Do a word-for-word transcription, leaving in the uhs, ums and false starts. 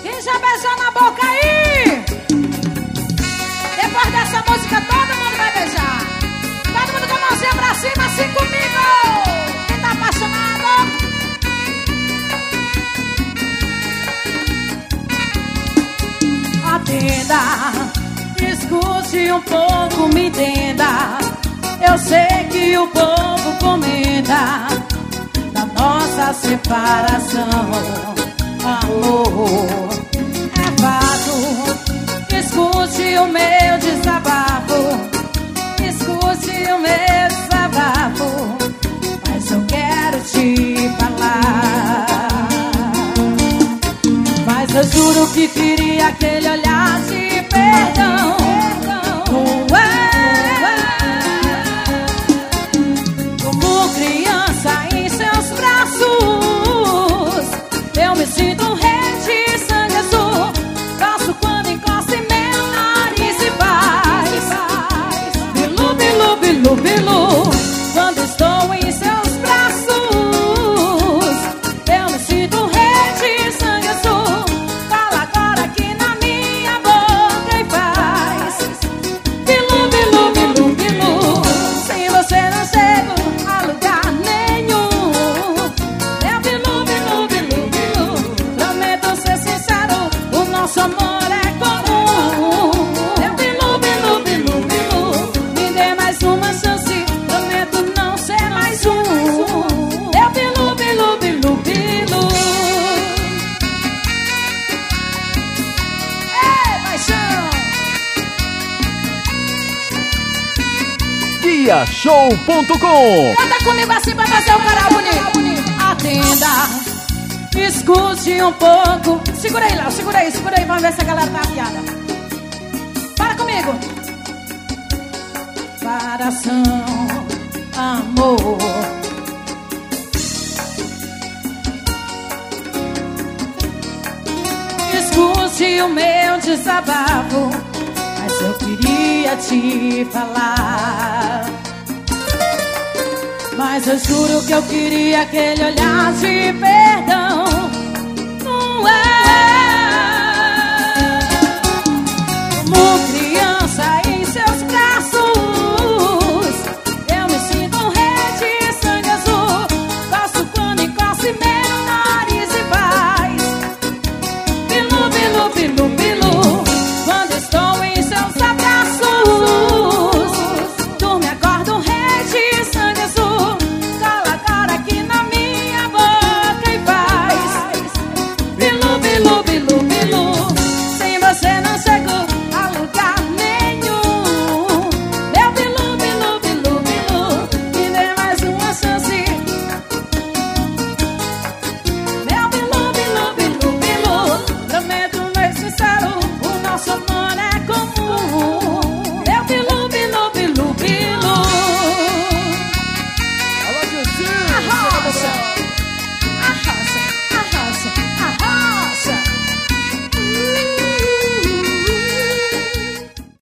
Quem já beijou na boca aí? Depois dessa música todo mundo vai beijar. Todo mundo com a mãozinha pra cima, assim comigo. Quem tá apaixonado? Atenda, escute um pouco, me entenda. Eu sei que o povo comenta da nossa separação. Amor, é fato. Escute o meu desabafo. Escute o meu desabafo. Mas eu quero te falar. Mas eu juro que queria aquele olhar de perdão. Como criança em seus braços, eu me sinto um rei de sangue azul. Gosto quando encosta em meu nariz e faz bilu, bilu, bilu, bilu. Quando estou em seus braços, eu me sinto um rei de sangue azul. Fala agora aqui na minha boca e faz bilu, bilu, bilu, bilu. Se você não chega a lugar nenhum, eu bilu, bilu, bilu, bilu. Prometo ser sincero, o nosso amor é comum. Eu bilu, bilu, bilu, bilu. Me dê mais uma chance, prometo não ser mais um. Eu bilu, bilu, bilu, bilu. Ei, paixão! Guia Show ponto com. Canta comigo assim pra fazer o cara bonito. Atenda, escute um pouco. Segura aí, Léo, segura aí, segura aí. Vamos ver se a galera tá afiada. Para comigo. Coração, amor. Escute o meu desabafo. Mas eu queria te falar. Mas eu juro que eu queria aquele olhar de perdão.